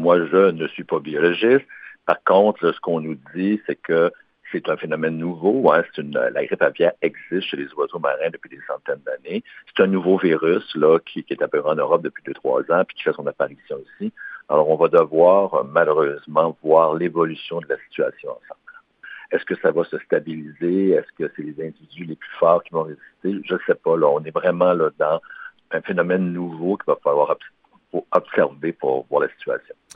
moi, je ne suis pas biologiste. Par contre, là, ce qu'on nous dit, c'est que c'est un phénomène nouveau. Hein. La grippe aviaire existe chez les oiseaux marins depuis des centaines d'années. C'est un nouveau virus là qui est apparu en Europe depuis 2-3 ans puis qui fait son apparition ici. Alors, on va devoir malheureusement voir l'évolution de la situation ensemble. Est-ce que ça va se stabiliser? Est-ce que c'est les individus les plus forts qui vont résister? Je ne sais pas. Là, on est vraiment là dans un phénomène nouveau qu'il va falloir observer pour voir la situation.